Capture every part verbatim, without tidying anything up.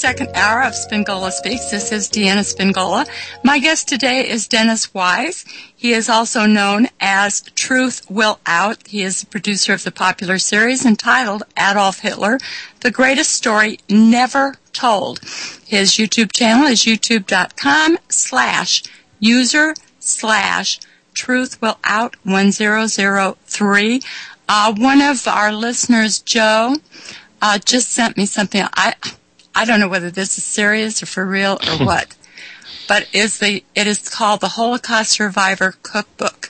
second hour of Spingola Speaks. This is Deanna Spingola. My guest today is Dennis Wise. He is also known as Truth Will Out. He is the producer of the popular series entitled Adolf Hitler, The Greatest Story Never Told. His YouTube channel is youtube.com slash user slash Truth Will Out one zero zero three. Uh, one of our listeners, Joe, uh, just sent me something. I I don't know whether this is serious or for real or what, but is the it is called the Holocaust Survivor Cookbook.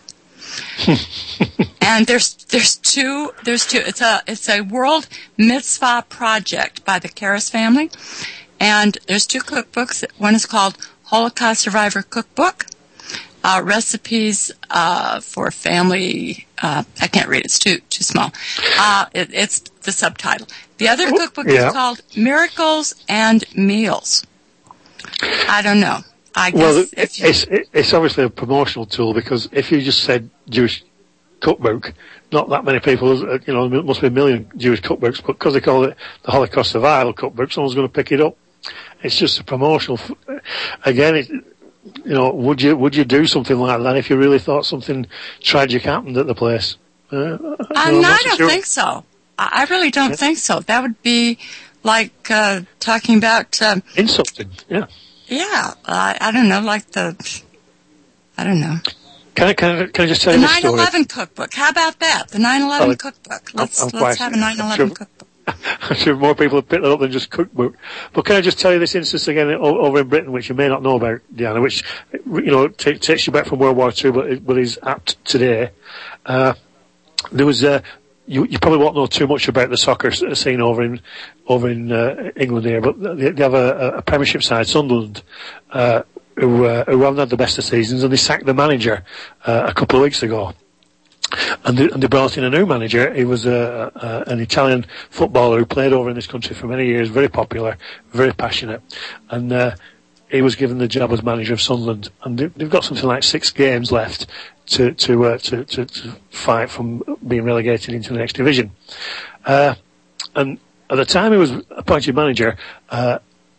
And there's there's two there's two. It's a it's a World Mitzvah project by the Karras family, and there's two cookbooks. One is called Holocaust Survivor Cookbook. Uh, recipes uh, for family. Uh, I can't read; it's too too small. Uh, it, it's the subtitle. The other cookbook yeah. is called Miracles and Meals. I don't know. I guess well, if you, it's it's obviously a promotional tool, because if you just said Jewish cookbook, not that many people, you know, there must be a million Jewish cookbooks, but because they call it the Holocaust Survival Cookbook, someone's going to pick it up. It's just a promotional. Again, it. You know, would you would you do something like that if you really thought something tragic happened at the place? Uh, uh, no, I don't sure. think so. I really don't yeah. think so. That would be like uh, talking about um, insulting. Yeah. Yeah, uh, I don't know, like the I don't know. Can I can I, can I just tell the you the story? nine eleven cookbook. How about that? The nine eleven oh, cookbook. Let's I'm, I'm let's have a nine eleven sure. cookbook. I'm sure more people have picked that up than just cookbook. But can I just tell you this instance again over in Britain, which you may not know about, Diana, which, you know, t- takes you back from World War Two, but, it, but is apt today. Uh, there was, uh, you, you probably won't know too much about the soccer scene over in, over in, uh, England here, but they, they have a, a Premiership side, Sunderland, uh, who, uh, who haven't had the best of seasons, and they sacked the manager, uh, a couple of weeks ago. And they, and they brought in a new manager. He was a, a, an Italian footballer who played over in this country for many years, very popular, very passionate. And uh, he was given the job as manager of Sunderland. And they, they've got something like six games left to to, uh, to to to fight from being relegated into the next division. Uh, and at the time he was appointed manager, uh,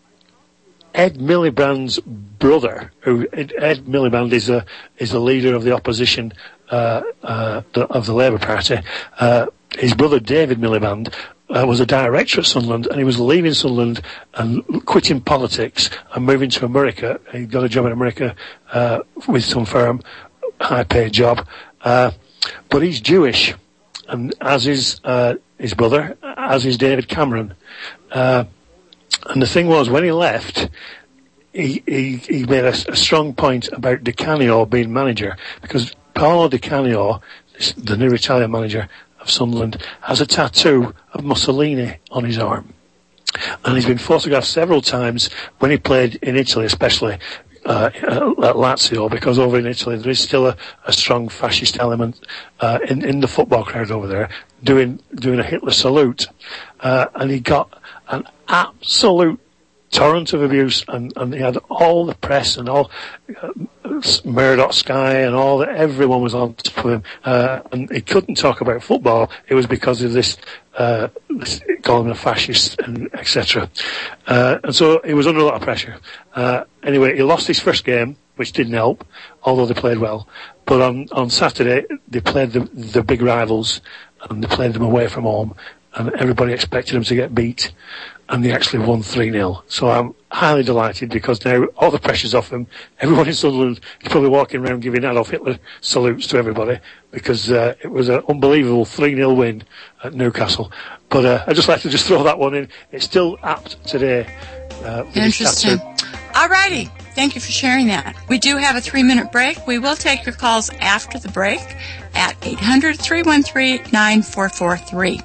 Ed Miliband's brother, who Ed Miliband is a is a leader of the opposition uh, uh, the, of the Labour Party. Uh, his brother David Miliband uh, was a director at Sunderland, and he was leaving Sunderland and quitting politics and moving to America. He got a job in America uh, with some firm, high-paid job, uh, but he's Jewish, and as is uh, his brother, as is David Cameron. Uh, And the thing was, when he left, he he, he made a, a strong point about Di Canio being manager, because Paolo Di Canio, the new Italian manager of Sunderland, has a tattoo of Mussolini on his arm. And he's been photographed several times when he played in Italy, especially uh, at Lazio, because over in Italy there is still a, a strong fascist element uh, in, in the football crowd over there, doing doing a Hitler salute. Uh, and he got an absolute torrent of abuse, and, and he had all the press and all uh, Murdoch Sky and all that, everyone was on top of him, uh, and he couldn't talk about football. It was because of this, uh, this calling him a fascist and et cetera. Uh, and so he was under a lot of pressure. Uh, anyway, he lost his first game, which didn't help, although they played well. But on, on Saturday, they played the, the big rivals, and they played them away from home, and everybody expected them to get beat, and they actually won three nil. So I'm highly delighted, because now all the pressure's off them. Everyone in Sunderland is probably walking around giving Adolf Hitler salutes to everybody, because uh, it was an unbelievable three nil win at Newcastle. But uh, I'd just like to just throw that one in. It's still apt today. Uh, Interesting. All righty. Thank you for sharing that. We do have a three-minute break. We will take your calls after the break at eight hundred, three one three, nine four four three.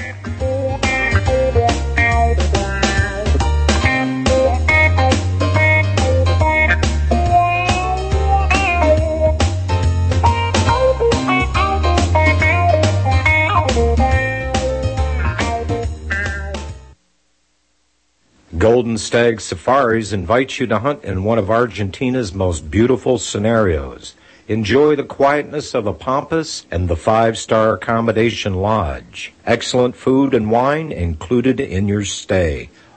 Golden Stag Safaris invites you to hunt in one of Argentina's most beautiful scenarios. Enjoy the quietness of a pampas and the five-star accommodation lodge. Excellent food and wine included in your stay.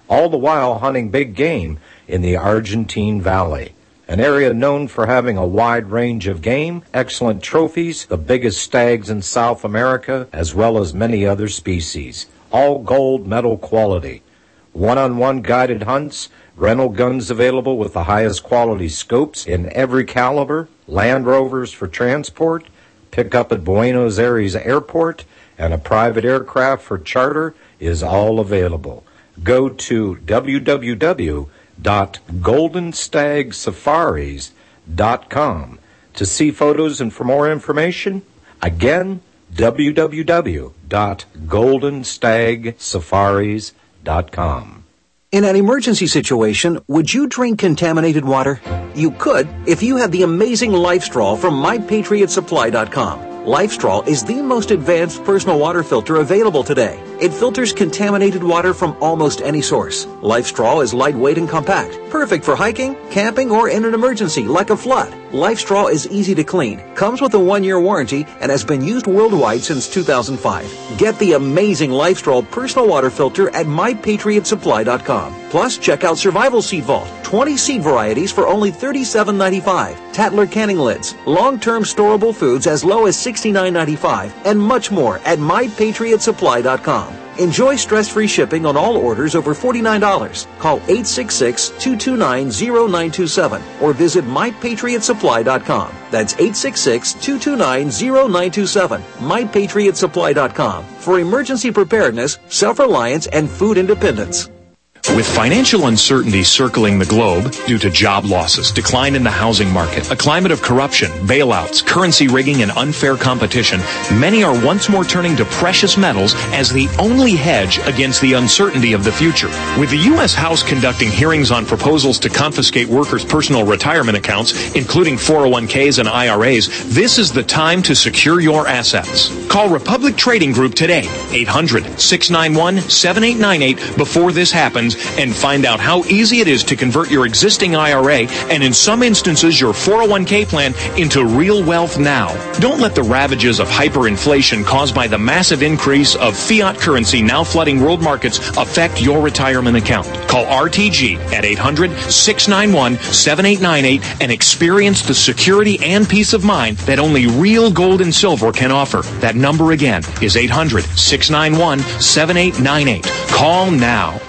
all the while hunting big game in the Argentine Valley, an area known for having a wide range of game, excellent trophies, the biggest stags in South America, as well as many other species, all gold medal quality. One-on-one guided hunts, rental guns available with the highest quality scopes in every caliber, Land Rovers for transport, pick up at Buenos Aires Airport, and a private aircraft for charter is all available. Go to w w w dot golden stag safaris dot com to see photos and for more information. Again, w w w dot golden stag safaris dot com. In an emergency situation, would you drink contaminated water? You could if you had the amazing LifeStraw from my patriot supply dot com. LifeStraw is the most advanced personal water filter available today. It filters contaminated water from almost any source. LifeStraw is lightweight and compact, perfect for hiking, camping, or in an emergency like a flood. LifeStraw is easy to clean, comes with a one-year warranty, and has been used worldwide since two thousand five. Get the amazing LifeStraw personal water filter at my patriot supply dot com. Plus, check out Survival Seed Vault, twenty seed varieties for only thirty-seven ninety-five, Tatler canning lids, long-term storable foods as low as sixty-nine ninety-five, and much more at my patriot supply dot com. Enjoy stress-free shipping on all orders over forty-nine dollars. Call eight six six, two two nine, zero nine two seven or visit my patriot supply dot com. That's eight six six, two two nine, zero nine two seven, my patriot supply dot com for emergency preparedness, self-reliance, and food independence. With financial uncertainty circling the globe due to job losses, decline in the housing market, a climate of corruption, bailouts, currency rigging, and unfair competition, many are once more turning to precious metals as the only hedge against the uncertainty of the future. With the U S House conducting hearings on proposals to confiscate workers' personal retirement accounts, including four oh one k's and I R A's, this is the time to secure your assets. Call Republic Trading Group today, eight hundred, six nine one, seven eight nine eight, before this happens, and find out how easy it is to convert your existing I R A and in some instances your four oh one k plan into real wealth now. Don't let the ravages of hyperinflation caused by the massive increase of fiat currency now flooding world markets affect your retirement account. Call R T G at eight hundred, six nine one, seven eight nine eight and experience the security and peace of mind that only real gold and silver can offer. That number again is eight hundred, six nine one, seven eight nine eight. Call now.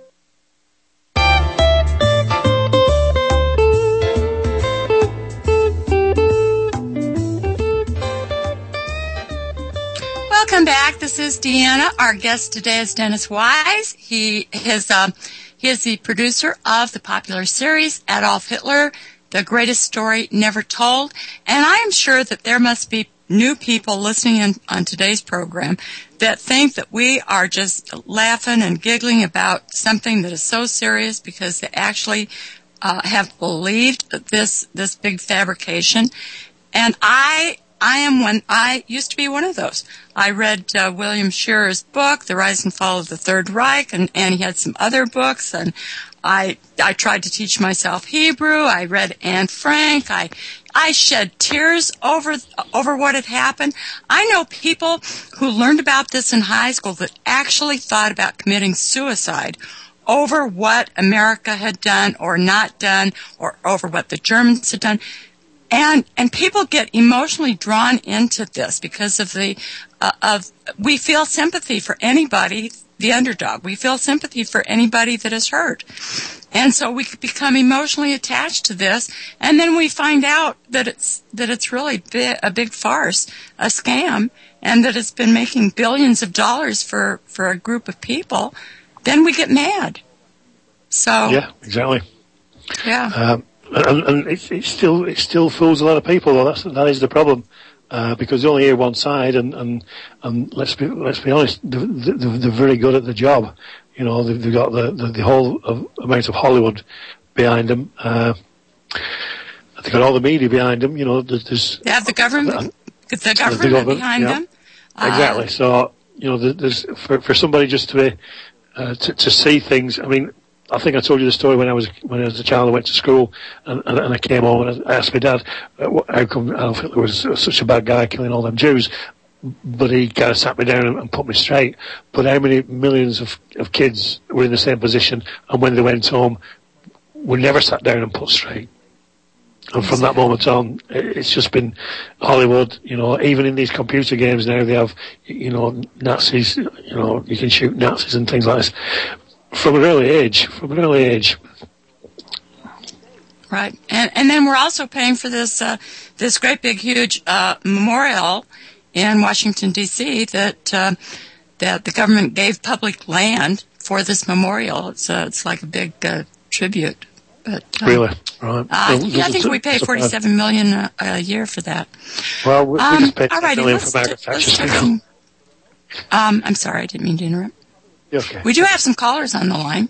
Welcome back. This is Deanna. Our guest today is Dennis Wise. He is uh, he is the producer of the popular series Adolf Hitler, The Greatest Story Never Told. And I am sure that there must be new people listening in on today's program that think that we are just laughing and giggling about something that is so serious because they actually uh, have believed this this big fabrication. And I I am one. I used to be one of those. I read uh, William Shearer's book, The Rise and Fall of the Third Reich, and, and he had some other books. And I I tried to teach myself Hebrew. I read Anne Frank. I I shed tears over over what had happened. I know people who learned about this in high school that actually thought about committing suicide over what America had done or not done, or over what the Germans had done. And and people get emotionally drawn into this because of the uh, of we feel sympathy for anybody, the underdog. We feel sympathy for anybody that is hurt, and so we become emotionally attached to this. And then we find out that it's that it's really bi- a big farce, a scam, and that it's been making billions of dollars for for a group of people. Then we get mad. So yeah, exactly. Yeah. Um, And, and it, it still it still fools a lot of people. Though that's that is the problem, uh, because they only hear one side, and, and, and let's be let's be honest, they're, they're very good at the job. You know, they've, they've got the, the, the whole of, amount of Hollywood behind them. Uh, they've got all the media behind them. You know, there's, there's they have the government, uh, the government, the government behind yeah, them. Exactly. Uh, so you know, there's for for somebody just to be uh, to, to see things. I mean, I think I told you the story when I was when I was a child. I went to school and, and, and I came home and I asked my dad, uh, how come Adolf Hitler was such a bad guy killing all them Jews? but he kind of sat me down and, and put me straight. But how many millions of, of kids were in the same position, and when they went home, were never sat down and put straight? And from that moment on, it's just been Hollywood. You know, even in these computer games now, they have, you know, Nazis. You know, you can shoot Nazis and things like this from an early age. From an early age. Right, and and then we're also paying for this uh, this great big huge uh, memorial in Washington D C that uh, that the government gave public land for this memorial. It's uh, it's like a big uh, tribute. But, um, really? Right. Uh, yeah, I think we pay forty-seven million a, a year for that. Well, we, um, we just paid all righty, million let's, for Margaret let's Thatcher. some, um, I'm sorry, I didn't mean to interrupt. Okay. We do have some callers on the line.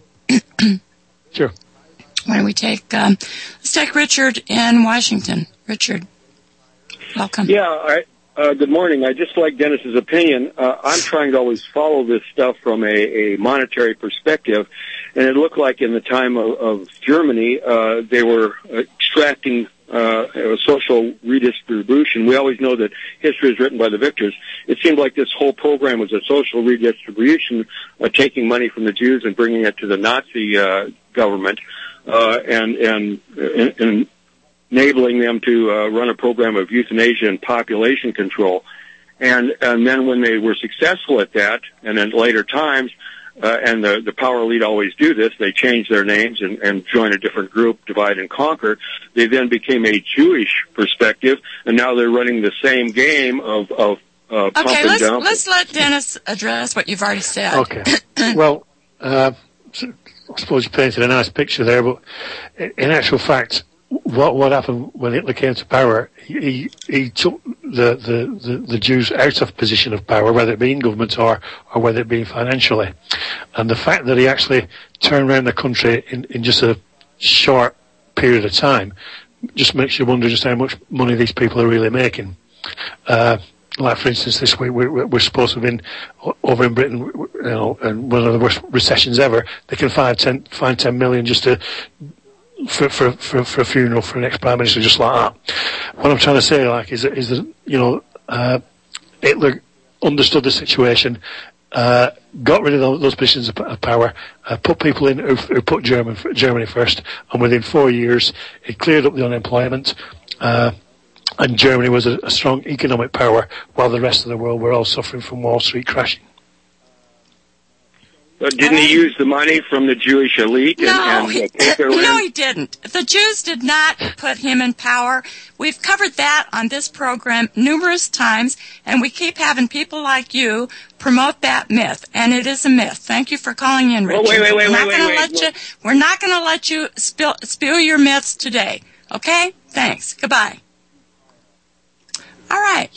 Sure. Why don't we take, um, let's take Richard in Washington. Richard, welcome. Yeah, I, uh, good morning. I just like Dennis's opinion. Uh, I'm trying to always follow this stuff from a, a monetary perspective, and it looked like in the time of, of Germany, uh, they were extracting uh, a social redistribution. We always know that history is written by the victors. It seemed like this whole program was a social redistribution, uh, taking money from the Jews and bringing it to the Nazi uh, government. Uh, and, and, and, and enabling them to uh, run a program of euthanasia and population control. And, and then when they were successful at that, and in later times, uh, and the, the power elite always do this, they change their names and, and join a different group, divide and conquer. They then became a Jewish perspective, and now they're running the same game of, of uh, pump okay, and let's, dump. let's let Dennis address what you've already said. Okay. Well, uh, I suppose you painted a nice picture there, but in actual fact, what what happened when Hitler came to power? He he took the the, the, the Jews out of position of power, whether it be in government or or whether it be financially, and the fact that he actually turned around the country in, in just a short period of time just makes you wonder just how much money these people are really making. Uh, Like, for instance, this week we're, we're supposed to have been over in Britain, you know, and one of the worst recessions ever. They can find ten, find ten million just to for for for, for a funeral for an ex-prime minister, just like that. What I'm trying to say, like, is that, is that you know, uh, Hitler understood the situation, uh, got rid of those, those positions of, of power, uh, put people in who, who put German, Germany first, and within four years, it cleared up the unemployment. Uh, And Germany was a, a strong economic power, while the rest of the world were all suffering from Wall Street crashing. But didn't he use the money from the Jewish elite? And, No, and, he, uh, take their no, land? he didn't. The Jews did not put him in power. We've covered that on this program numerous times, and we keep having people like you promote that myth, and it is a myth. Thank you for calling in, Richard. Oh, wait, wait, wait, we're not wait, gonna wait, let wait. you. We're not going to let you spill, spew your myths today. Okay? Thanks. Goodbye. All right.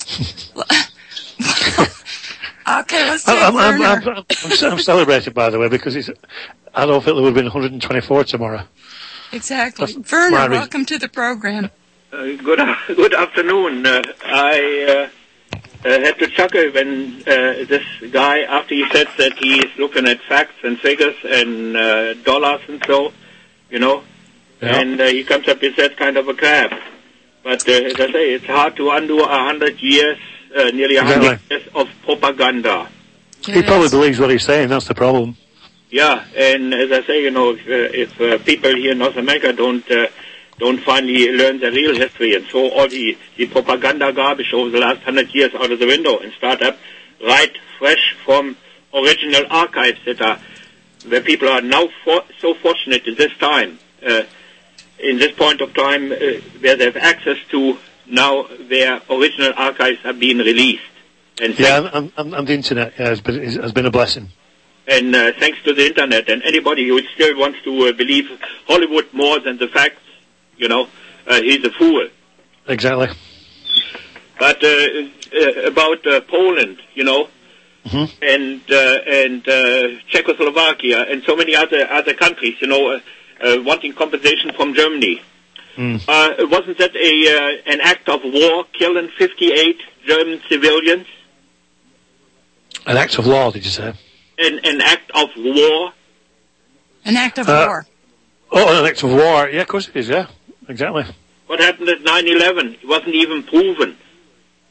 Okay, let's take I'm, I'm, Werner. I'm, I'm, I'm celebrated, by the way, because it's Adolf Hitler would have been one hundred twenty-four tomorrow. Exactly. That's Werner, my reason. welcome to the program. Uh, good, good afternoon. Uh, I uh, uh, had to chuckle when uh, this guy, after he said that he is looking at facts and figures and uh, dollars and so, you know, Yeah. and uh, he comes up with that kind of a crap. But uh, as I say, it's hard to undo a hundred years, uh, nearly a hundred Exactly. years of propaganda. It He probably is. believes what he's saying, that's the problem. Yeah, and as I say, you know, if, uh, if uh, people here in North America don't uh, don't finally learn the real history and throw all the, the propaganda garbage over the last hundred years out of the window and start up right fresh from original archives that are where people are now for, so fortunate at this time, uh, in this point of time, uh, where they have access to now their original archives are being released. And Yeah, and, and, and the internet yeah, has, been, has been a blessing. And uh, thanks to the internet, and anybody who still wants to uh, believe Hollywood more than the facts, you know, uh, he's a fool. Exactly. But uh, uh, about uh, Poland, you know, Mm-hmm. and uh, and uh, Czechoslovakia, and so many other other countries, you know, uh, uh, wanting compensation from Germany. Mm. Uh, wasn't that a uh, an act of war, killing fifty-eight German civilians? An act of law, did you say? An an act of war. An act of Uh, war. Oh, an act of war. Yeah, of course it is, yeah. Exactly. What happened at nine eleven? It wasn't even proven.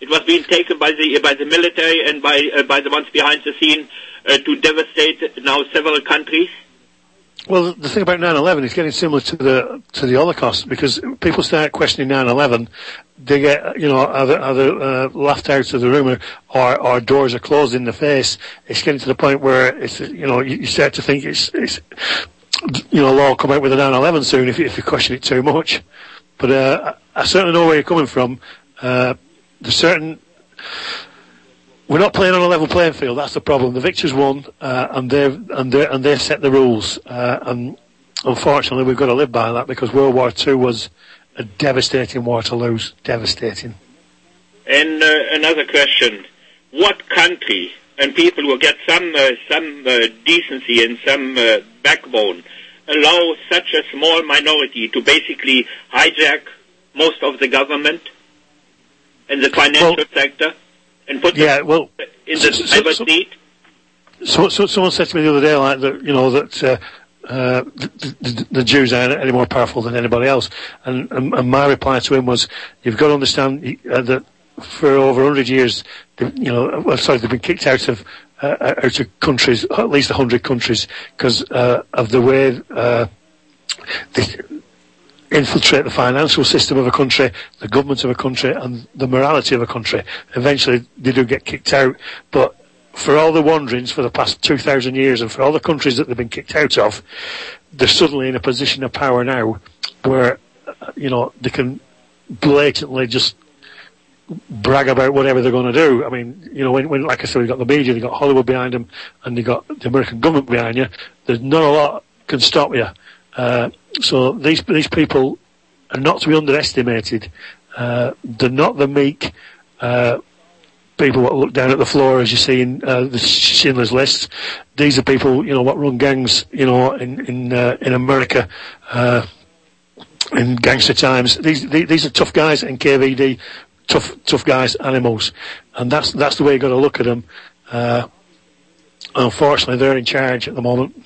It was being taken by the by the military and by uh, by the ones behind the scene uh, to devastate now several countries. Well, the thing about nine eleven is getting similar to the to the Holocaust, because people start questioning nine eleven, they get, you know, either, either uh, laughed out of the room, or, or doors are closed in the face. It's getting to the point where it's, you know, you, you start to think it's, it's, you know, law will come out with a nine eleven soon if you, if you question it too much. But uh, I certainly know where you're coming from. Uh, there's certain. We're not playing on a level playing field. That's the problem. The victors won, uh, and they've and they and they've set the rules. Uh, and unfortunately, we've got to live by that, because World War Two was a devastating war to lose. Devastating. And uh, another question: what country and people who get some uh, some uh, decency and some uh, backbone allow such a small minority to basically hijack most of the government and the financial well, sector? And put yeah, well, in the so, cyber so, state. So, so, someone said to me the other day, like that, you know, that uh, uh, the, the, the Jews aren't any more powerful than anybody else. And, and, and my reply to him was, "You've got to understand uh, that for over a hundred years, they, you know, well, sorry, they've been kicked out of uh, out of countries, at least a hundred countries, because uh, of the way uh, they infiltrate the financial system of a country, the government of a country, and the morality of a country. Eventually, they do get kicked out. But for all the wanderings for the past two thousand years, and for all the countries that they've been kicked out of, they're suddenly in a position of power now where, you know, they can blatantly just brag about whatever they're going to do. I mean, you know, when, when like I said, we've got the media, they've got Hollywood behind them, and they've got the American government behind you. There's not a lot can stop you. Uh, so these these people are not to be underestimated. Uh, they're not the meek uh, people that look down at the floor, as you see in uh, the Schindler's List. These are people, you know, what run gangs, you know, in in uh, in America, uh, in gangster times. These these are tough guys in K V D, tough tough guys, animals, and that's that's the way you got to look at them. Uh, unfortunately, they're in charge at the moment.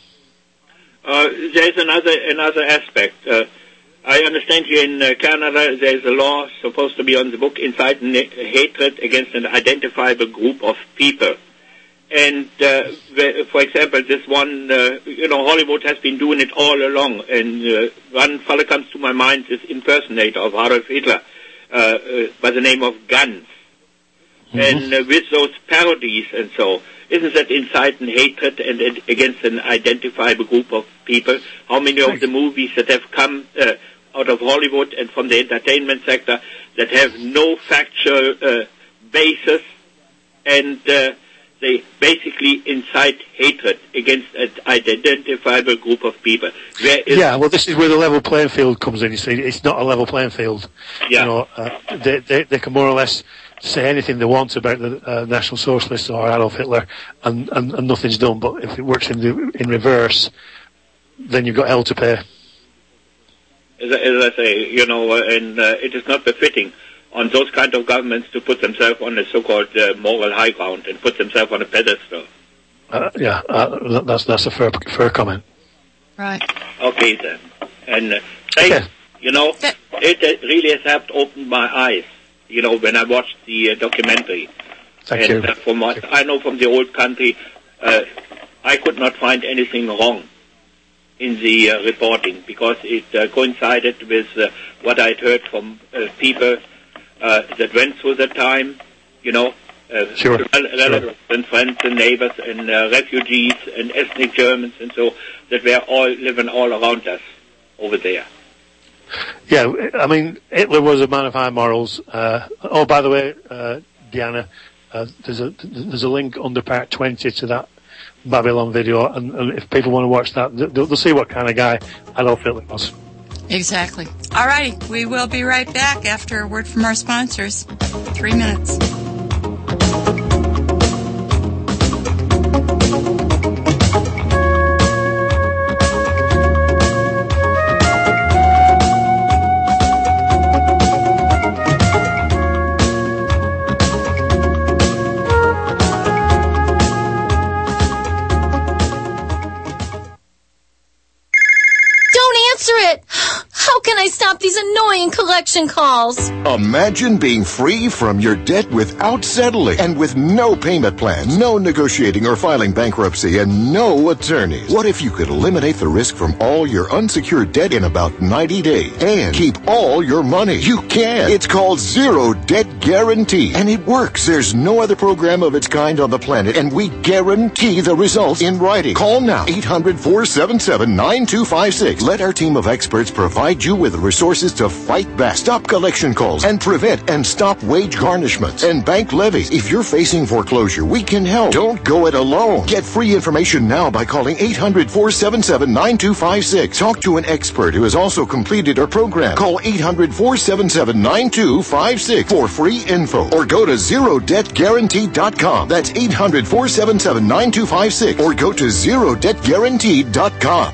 Uh, there's another another aspect. Uh, I understand here in uh, Canada there's a law supposed to be on the book, inciting hatred against an identifiable group of people. And uh, for example, this one, uh, you know, Hollywood has been doing it all along. And uh, one fellow comes to my mind, this impersonator of Adolf Hitler, uh, uh, by the name of Guns. Mm-hmm. And uh, with those parodies and so, isn't that inciting hatred and, and against an identifiable group of people? How many of the movies that have come uh, out of Hollywood and from the entertainment sector that have no factual uh, basis, and uh, they basically incite hatred against an identifiable group of people? Where is yeah, well, this is where the level playing field comes in. You see, it's not a level playing field. Yeah. You know, uh, they, they, they can more or less say anything they want about the uh, National Socialists or Adolf Hitler, and, and, and nothing's done. But if it works in the, in reverse, then you've got hell to pay. As, as I say, you know, uh, and uh, it is not befitting on those kind of governments to put themselves on a so-called uh, moral high ground and put themselves on a pedestal. Uh, yeah, uh, that's that's a fair fair comment. Right. Okay then, and uh, thanks. Okay. You know, it, it really has helped open my eyes. You know, when I watched the uh, documentary. Thank and, you. Uh, from what I know from the old country, uh, I could not find anything wrong in the uh, reporting, because it uh, coincided with uh, what I'd heard from uh, people uh, that went through the time, you know, uh, sure. relatives sure. and friends and neighbors and uh, refugees and ethnic Germans and so, that were all living all around us over there. Yeah, I mean, Hitler was a man of high morals. Uh, oh, by the way, uh, Deanna, uh, there's a there's a link under part twenty to that Babylon video, and, and if people want to watch that, they'll, they'll see what kind of guy Adolf Hitler was. Exactly. All righty, we will be right back after a word from our sponsors. Three minutes. How can I stop these annoying collection calls? Imagine being free from your debt without settling and with no payment plans, no negotiating or filing bankruptcy, and no attorneys. What if you could eliminate the risk from all your unsecured debt in about ninety days and keep all your money? You can. It's called Zero Debt Guarantee, and it works. There's no other program of its kind on the planet, and we guarantee the results in writing. Call now, eight hundred, four seven seven, nine two five six. Let our team of experts provide you with the resources to fight back, stop collection calls, and prevent and stop wage garnishments and bank levies. If you're facing foreclosure, we can help. Don't go it alone. Get free information now by calling eight hundred, four seven seven, nine two five six. Talk to an expert who has also completed our program. Call eight hundred, four seven seven, nine two five six for free info, or go to zero debt guarantee dot com. That's eight hundred, four seven seven, nine two five six, or go to zero debt guarantee dot com.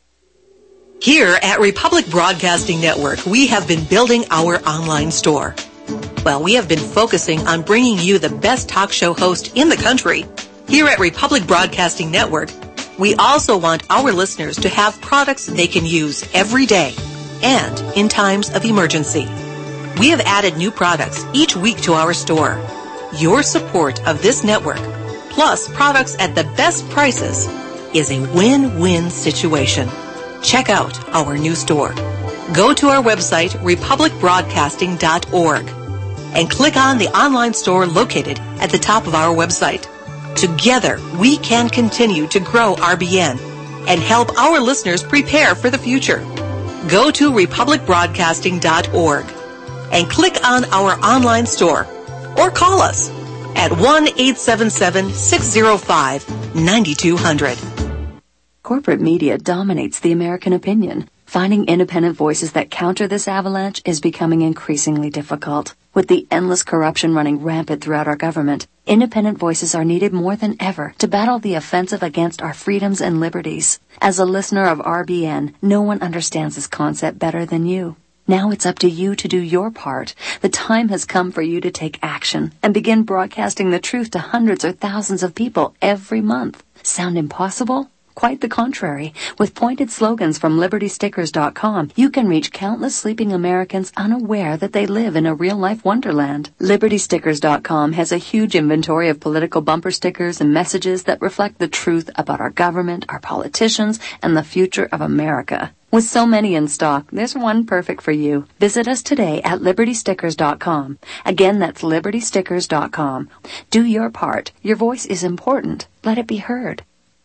Here at Republic Broadcasting Network, we have been building our online store. Well, we have been focusing on bringing you the best talk show host in the country. Here at Republic Broadcasting Network, we also want our listeners to have products they can use every day and in times of emergency. We have added new products each week to our store. Your support of this network, plus products at the best prices, is a win-win situation. Check out our new store. Go to our website, republic broadcasting dot org, and click on the online store located at the top of our website. Together, we can continue to grow R B N and help our listeners prepare for the future. Go to republic broadcasting dot org and click on our online store, or call us at one eight seven seven, six zero five, nine two zero zero. Corporate media dominates the American opinion. Finding independent voices that counter this avalanche is becoming increasingly difficult. With the endless corruption running rampant throughout our government, independent voices are needed more than ever to battle the offensive against our freedoms and liberties. As a listener of R B N, no one understands this concept better than you. Now it's up to you to do your part. The time has come for you to take action and begin broadcasting the truth to hundreds or thousands of people every month. Sound impossible? Quite the contrary. With pointed slogans from liberty stickers dot com, you can reach countless sleeping Americans unaware that they live in a real-life wonderland. liberty stickers dot com has a huge inventory of political bumper stickers and messages that reflect the truth about our government, our politicians, and the future of America. With so many in stock, there's one perfect for you. Visit us today at liberty stickers dot com. Again, that's liberty stickers dot com. Do your part. Your voice is important. Let it be heard.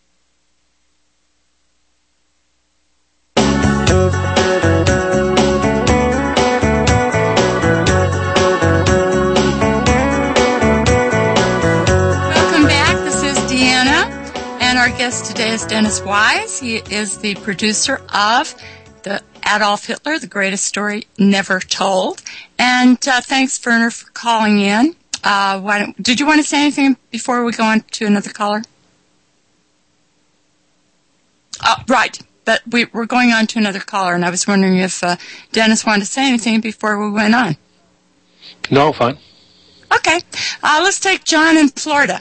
Our guest today is Dennis Wise. He is the producer of the Adolf Hitler, the greatest story never told. And uh, thanks, Werner, for calling in. Uh, why don't, did you want to say anything before we go on to another caller? Uh, right, but we, we're going on to another caller, and I was wondering if uh, Dennis wanted to say anything before we went on. No, fine. Okay, uh, let's take John in Florida.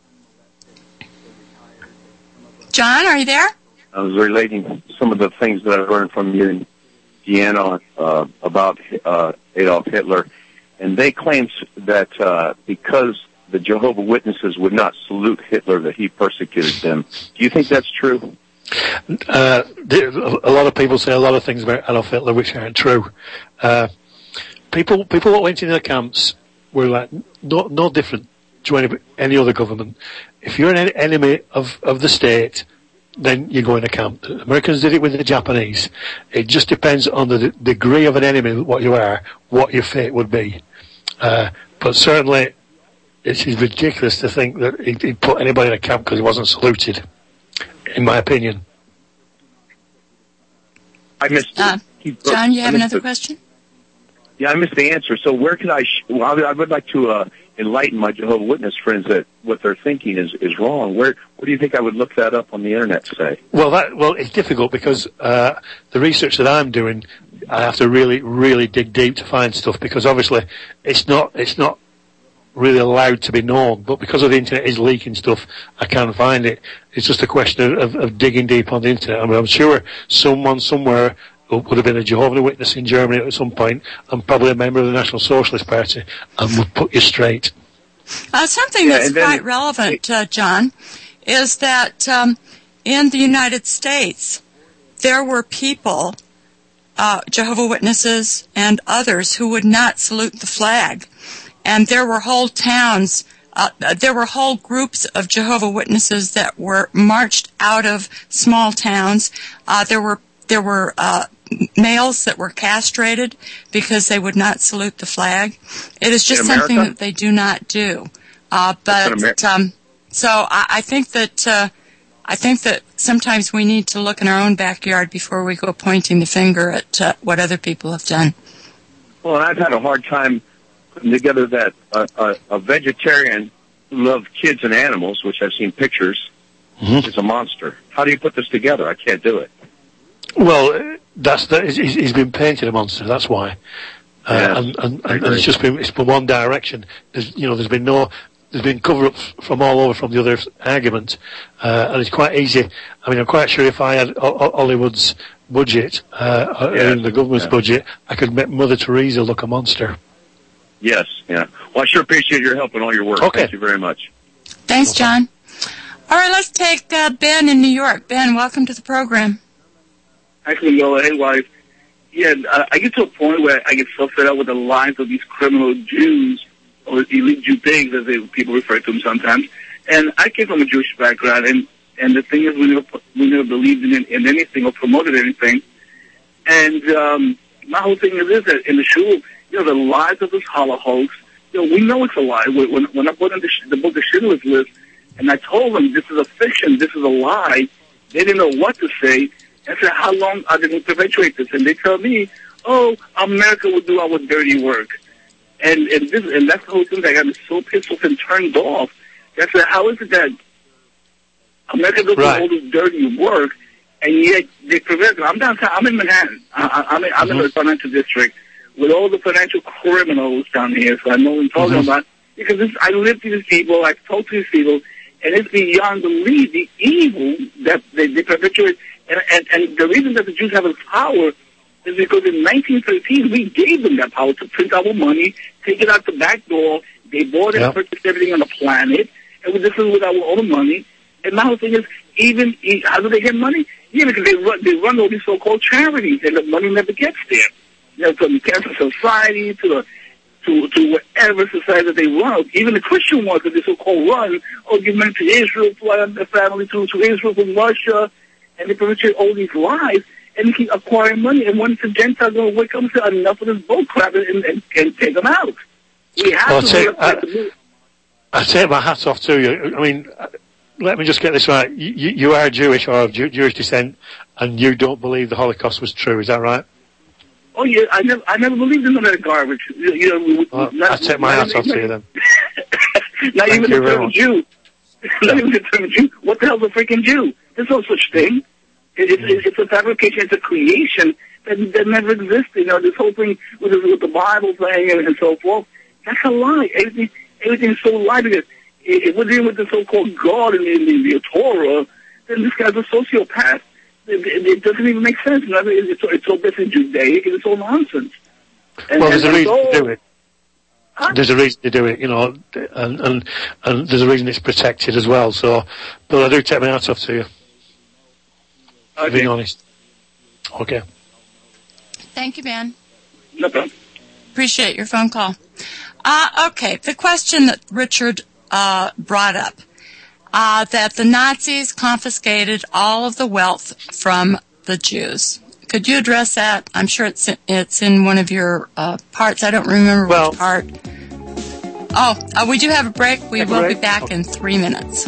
John, are you there? I was relating some of the things that I learned from you and Deanna uh, about uh, Adolf Hitler, and they claim that uh, because the Jehovah's Witnesses would not salute Hitler, that he persecuted them. Do you think that's true? Uh, a lot of people say a lot of things about Adolf Hitler which aren't true. Uh, people, people that went into the camps were like no, no different to any, any other government. If you're an enemy of, of the state, then you go in a camp. The Americans did it with the Japanese. It just depends on the d- degree of an enemy, what you are, what your fate would be. Uh, but certainly, it's ridiculous to think that he'd, he'd put anybody in a camp because he wasn't saluted, in my opinion. I missed uh, it. John, you have another the, question? Yeah, I missed the answer. So where could I, sh- well, I would like to uh, enlighten my Jehovah's Witness friends that what they're thinking is, is wrong. Where where do you think I would look that up on the internet today? Well, that well, it's difficult because uh, the research that I'm doing, I have to really, really dig deep to find stuff because obviously it's not it's not really allowed to be known. But because of the internet is leaking stuff, I can't find it. It's just a question of, of, of digging deep on the internet. I mean, I'm sure someone somewhere would have been a Jehovah's Witness in Germany at some point, and probably a member of the National Socialist Party, and would put you straight. Uh, something Yeah, that's and then- quite relevant, uh, John, is that um, in the United States, there were people, uh, Jehovah's Witnesses and others, who would not salute the flag. And there were whole towns, uh, there were whole groups of Jehovah's Witnesses that were marched out of small towns. Uh, there were there were uh, males that were castrated because they would not salute the flag. It is just In something America? that they do not do. Uh, That's in but Amer- um, so I, I think that uh, I think that sometimes we need to look in our own backyard before we go pointing the finger at uh, what other people have done. Well, I've had a hard time putting together that uh, a, a vegetarian who loves kids and animals, which I've seen pictures, Mm-hmm. is a monster. How do you put this together? I can't do it. Well, that's the, he's, he's been painted a monster. That's why, uh, Yeah, and, and, I and agree. it's just been it's been one direction. There's, you know, there's been no, there's been cover-ups from all over from the other argument, uh, and it's quite easy. I mean, I'm quite sure if I had o- o- Hollywood's budget, uh, or Yeah, even the government's yeah. budget, I could make Mother Teresa look a monster. Yes, yeah. Well, I sure appreciate your help and all your work. Okay. Thank you very much. Thanks, John. All right, let's take uh, Ben in New York. Ben, welcome to the program. Actually, yo, hey, wife. Yeah, uh, I get to a point where I get so fed up with the lies of these criminal Jews, or elite Jew pigs, as they, people refer to them sometimes. And I came from a Jewish background, and, and the thing is, we never, we never believed in, in anything or promoted anything. And um, my whole thing is this, that in the shul, you know, the lies of this Holocaust, you know, we know it's a lie. When, when I put in the, the book of Schindler's List, and I told them this is a fiction, this is a lie, they didn't know what to say. I said, how long are they going to perpetuate this? And they tell me, oh, America will do our dirty work. And and this and that's the whole thing that got me so pissed off and turned off. I said, how is it that America does Right. all this dirty work, and yet they prevent it? I'm downtown. I'm in Manhattan. I, I, I'm in, I'm in the financial district with all the financial criminals down here, so I know what I'm talking Mhm. about. Because this, I live to these people, I talk to these people, and it's beyond belief, the evil that they, they perpetuate. And, and, and the reason that the Jews have this power is because in nineteen thirteen, we gave them that power to print our money, take it out the back door. They bought and Yep. purchased everything on the planet, and this is with our own money. And my whole thing is, even, how do they get money? Yeah, because they run, they run all these so-called charities, and the money never gets there. You know, from Cancer Society to the to to whatever society that they run, even the Christian ones that they so-called run, or give money to Israel, fly the family to, to Israel from Russia, and they perpetuate all these lies, and they keep acquiring money. And once the Gentiles going to wake up and say, enough of this bull crap, and, and, and take them out. We have Well, to take- look at the move. I take my hat off to you. I mean, uh, let me just get this right. You, you you are Jewish or of Jew, Jewish descent, and you don't believe the Holocaust was true. Is that right? Oh yeah, I never, I never believed in none of that garbage. You, you know, we- Well, not, I take my not hat off even- to you then. Not Thank even you the very term much. Jew. Not even the term Jew. What the hell's a freaking Jew? There's no such thing. It, it, it, it's a fabrication. It's a creation that, that never existed. You know, this whole thing with, the- with the Bible thing and, and so forth. That's a lie. Everything, everything's so lie because if we're dealing with the so-called God in, in, the, the Torah, then this guy's a sociopath. It, it, it doesn't even make sense. You know, it, it's, it's all based in Judaic and it's all nonsense. And, Well, there's and a reason so- to do it. There's a reason to do it, you know, and, and and there's a reason it's protected as well. So, but I do take my hat off to you. Okay. Being honest. Okay. Thank you, Ben. No problem. Appreciate your phone call. Uh, okay, the question that Richard uh, brought up, uh, that the Nazis confiscated all of the wealth from the Jews. Could you address that? I'm sure it's in, it's in one of your uh, parts. I don't remember Well- which part. Oh, uh, we do have a break. We Take a will break? be back Okay. in three minutes.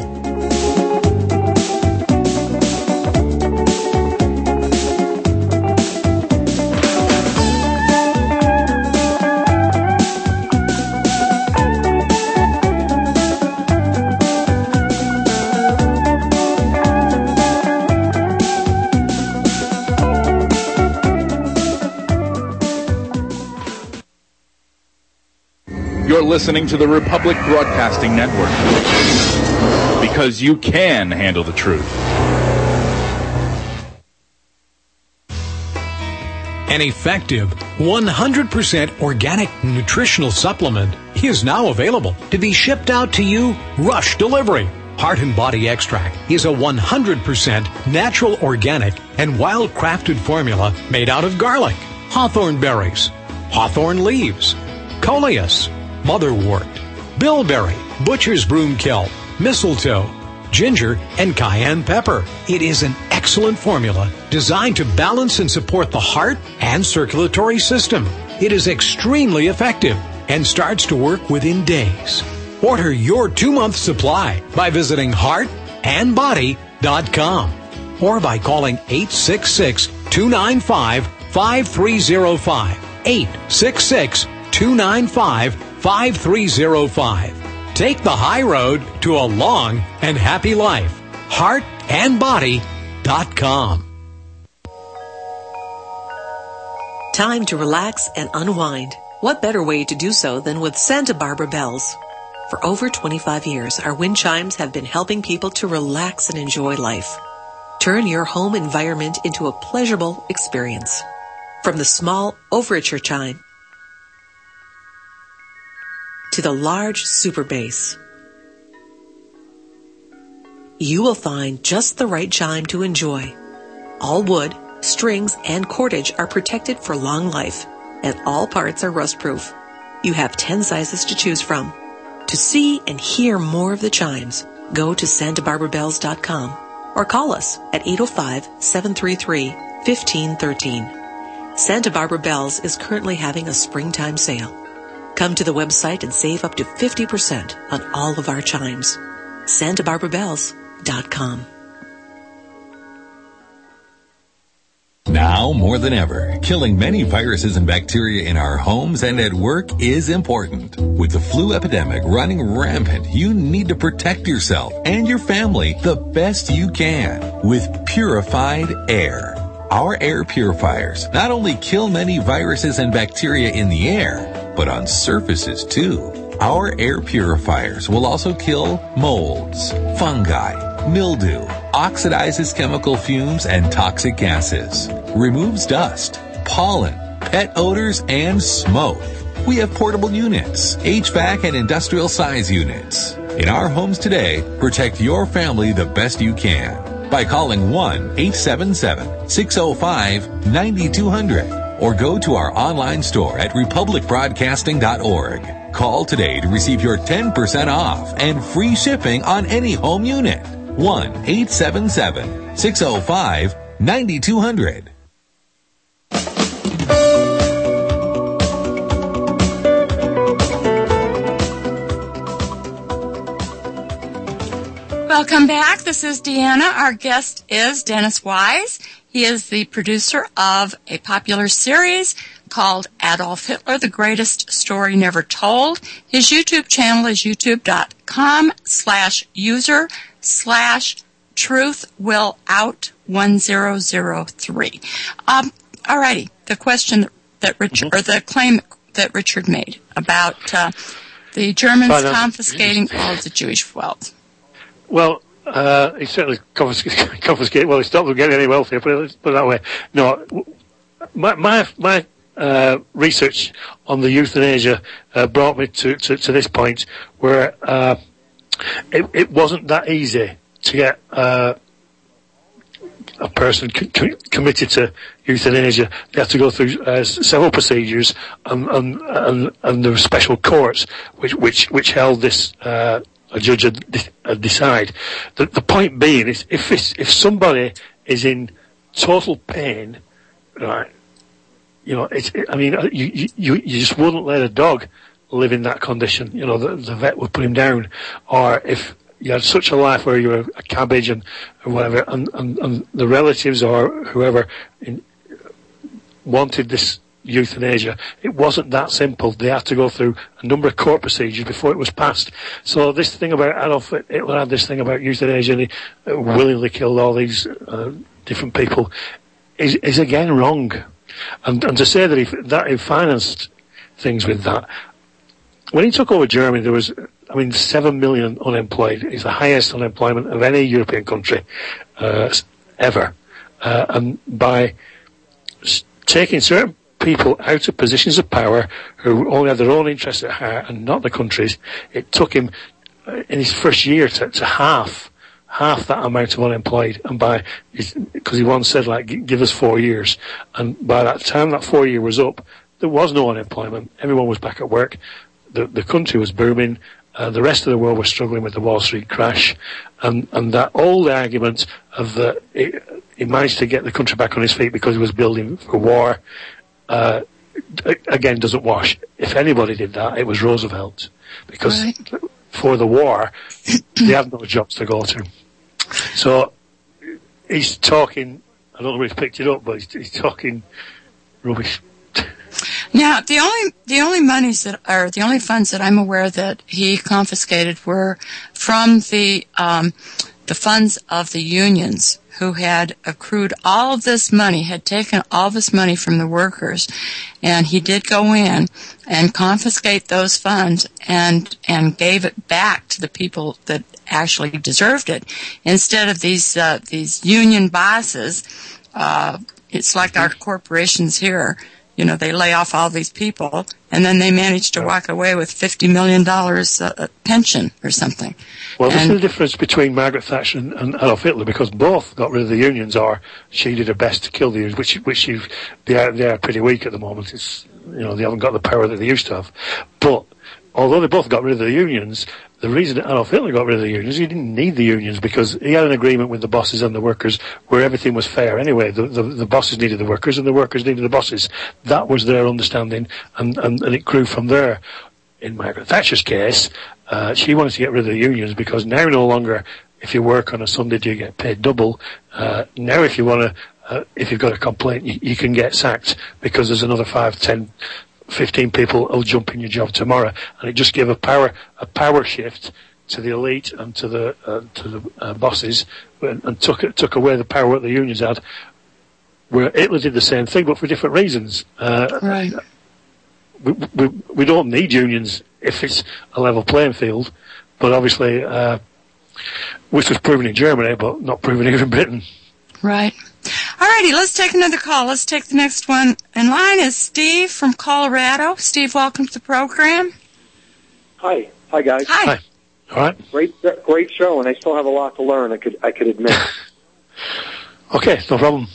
You're listening to the Republic Broadcasting Network. Because you can handle the truth. An effective one hundred percent organic nutritional supplement is now available to be shipped out to you rush delivery. Heart and Body Extract is a one hundred percent natural, organic, and wild-crafted formula made out of garlic, hawthorn berries, hawthorn leaves, coleus, motherwort, bilberry, butcher's broom kelp, mistletoe, ginger, and cayenne pepper. It is an excellent formula designed to balance and support the heart and circulatory system. It is extremely effective and starts to work within days. Order your two-month supply by visiting heart and body dot com or by calling eight six six, two nine five, five three zero five, eight six six, two nine five, five three zero five. Take the high road to a long and happy life. heart and body dot com. Time to relax and unwind. What better way to do so than with Santa Barbara Bells? For over twenty-five years, our wind chimes have been helping people to relax and enjoy life. Turn your home environment into a pleasurable experience. From the small overture chime to the large super bass, you will find just the right chime to enjoy. All wood, strings, and cordage are protected for long life, and all parts are rust-proof. You have ten sizes to choose from. To see and hear more of the chimes, go to Santa Barbara Bells dot com or call us at eight oh five, seven three three, one five one three. Santa Barbara Bells is currently having a springtime sale. Come to the website and save up to fifty percent on all of our chimes. Santa Barbara Bells dot com. Now more than ever, killing many viruses and bacteria in our homes and at work is important. With the flu epidemic running rampant, you need to protect yourself and your family the best you can with purified air. Our air purifiers not only kill many viruses and bacteria in the air, but on surfaces too. Our air purifiers will also kill molds, fungi, mildew, oxidizes chemical fumes and toxic gases, removes dust, pollen, pet odors, and smoke. We have portable units, H V A C and industrial size units. In our homes today, protect your family the best you can by calling one eight seven seven, six oh five, nine two hundred or go to our online store at republic broadcasting dot org. Call today to receive your ten percent off and free shipping on any home unit. one eight seven seven, six oh five, nine two hundred. Welcome back. This is Deanna. Our guest is Dennis Wise. He is the producer of a popular series called Adolf Hitler, The Greatest Story Never Told. His YouTube channel is youtube.com slash user slash truth will out one zero zero three. Um, alrighty. The question that Richard, mm-hmm. or the claim that Richard made about uh, the Germans Fine, confiscating all of the Jewish wealth. Well, uh, he certainly confiscated, confiscated, well, he stopped them getting any wealthier, put it, put it that way. No, my, my, my, uh, research on the euthanasia, uh, brought me to, to, to this point where, uh, it, it wasn't that easy to get, uh, a person c- c- committed to euthanasia. They had to go through uh, several procedures, and, and, and, and there were special courts which, which, which held this, uh, a judge would uh, decide. The, the point being is, if it's, if somebody is in total pain, right, you know, it's, it, I mean, you, you, you just wouldn't let a dog live in that condition. You know, the, the vet would put him down. Or if you had such a life where you were a cabbage and, or whatever, and, and, and the relatives or whoever in, wanted this euthanasia, it wasn't that simple. They had to go through a number of court procedures before it was passed. So this thing about Adolf Hitler had this thing about euthanasia, and he willingly killed all these uh, different people, is, is again wrong. And, and to say that he, that he financed things with that, when he took over Germany, there was, I mean, seven million unemployed. It's the highest unemployment of any European country uh, ever. Uh, and by taking certain people out of positions of power who only had their own interests at heart and not the country's. It took him uh, in his first year to, to half half that amount of unemployed, and by because he once said, like, give us four years, and by that time that four year was up, there was no unemployment. Everyone was back at work. The the country was booming. Uh, the rest of the world was struggling with the Wall Street crash, and and that old argument of the it, he managed to get the country back on his feet because he was building for war, uh, again doesn't wash. If anybody did that, it was Roosevelt, because right. for the war they had no jobs to go to. So he's talking, I don't know if he's picked it up, but he's, he's talking rubbish. Now, the only the only monies that are the only funds that I'm aware that he confiscated were from the um, the funds of the unions, who had accrued all of this money, had taken all this money from the workers, and he did go in and confiscate those funds and and gave it back to the people that actually deserved it, instead of these uh, these union bosses. Uh, it's like our corporations here. You know, they lay off all these people, and then they manage to walk away with fifty million dollars uh, pension or something. Well, and this is the difference between Margaret Thatcher and, and Adolf Hitler, because both got rid of the unions, or she did her best to kill the unions, which which you've, they are they are pretty weak at the moment. It's, you know, they haven't got the power that they used to have. But although they both got rid of the unions, the reason that Adolf Hitler got rid of the unions, he didn't need the unions, because he had an agreement with the bosses and the workers where everything was fair anyway. The, the, the bosses needed the workers and the workers needed the bosses. That was their understanding, and, and, and it grew from there. In Margaret Thatcher's case, uh, she wanted to get rid of the unions because now no longer, if you work on a Sunday, do you get paid double. Uh, now if you want to, uh, if you've got a complaint, you, you can get sacked because there's another five, ten, fifteen people who'll jump in your job tomorrow, and it just gave a power a power shift to the elite and to the uh, to the uh, bosses, and, and took took away the power that the unions had. Where Hitler did the same thing, but for different reasons. Uh, right. We, we we don't need unions if it's a level playing field, but obviously, uh, which was proven in Germany, but not proven here in Britain. Right. Alrighty, let's take another call. Let's take the next one in line is Steve from Colorado. Steve, welcome to the program. Hi. Hi, guys. Hi. Hi. All right. Great, great show, and I still have a lot to learn, I could, I could admit. Okay, no problem.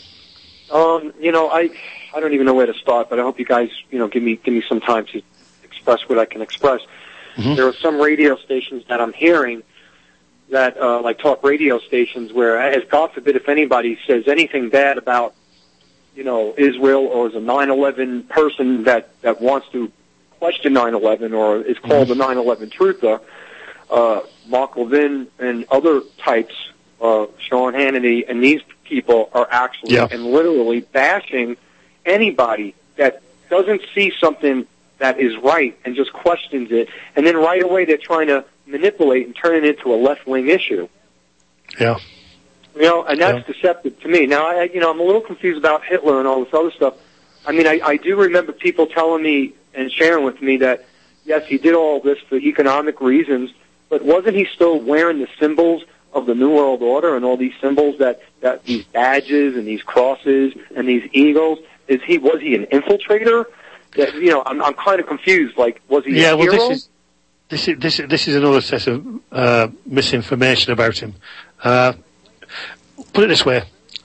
Um, you know, I, I don't even know where to start, but I hope you guys, you know, give me, give me some time to express what I can express. Mm-hmm. There are some radio stations that I'm hearing that, uh, like talk radio stations where, as God forbid, if anybody says anything bad about, you know, Israel, or is a nine eleven person that, that wants to question nine eleven or is called mm-hmm. the nine eleven truther, uh, Mark Levin and other types, uh, Sean Hannity, and these people are actually yeah. and literally bashing anybody that doesn't see something that is right and just questions it, and then right away they're trying to manipulate and turn it into a left-wing issue. Yeah. You know, and that's yeah. deceptive to me. Now, I, you know, I'm a little confused about Hitler and all this other stuff. I mean, I, I do remember people telling me and sharing with me that, yes, he did all this for economic reasons, but wasn't he still wearing the symbols of the New World Order and all these symbols, that, that these badges and these crosses and these eagles? Is he, was he an infiltrator? That, you know, I'm, I'm kind of confused. Like, was he yeah, a well, hero? This is, this is, this is, this is another set of, uh, misinformation about him. Uh, put it this way.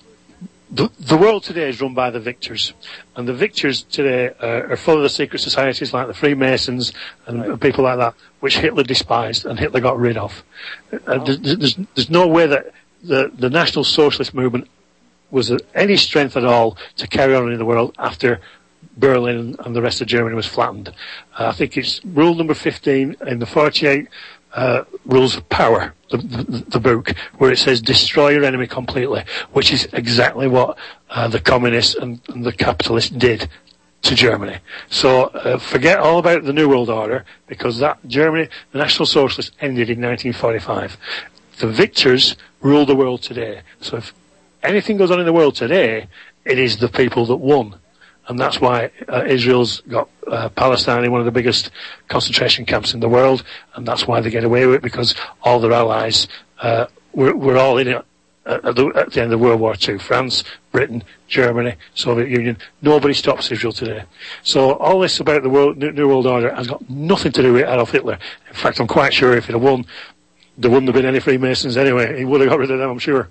The, the world today is run by the victors, and the victors today uh, are full of the secret societies like the Freemasons and, right. and people like that, which Hitler despised and Hitler got rid of. Uh, oh. there's, there's, there's no way that the, the National Socialist movement was uh, any strength at all to carry on in the world after Berlin and the rest of Germany was flattened. Uh, I think it's rule number fifteen in the forty-eight uh, rules of power, the, the, the book, where it says destroy your enemy completely, which is exactly what uh, the communists and, and the capitalists did to Germany. So uh, forget all about the New World Order, because that Germany, the National Socialists, ended in nineteen forty-five. The victors rule the world today. So if anything goes on in the world today, it is the people that won. And that's why uh, Israel's got uh, Palestine in one of the biggest concentration camps in the world, and that's why they get away with it, because all their allies uh, were, were all in it at the, at the end of World War Two. France, Britain, Germany, Soviet Union. Nobody stops Israel today. So all this about the world, New World Order has got nothing to do with Adolf Hitler. In fact, I'm quite sure if he'd have won, there wouldn't have been any Freemasons anyway. He would have got rid of them, I'm sure.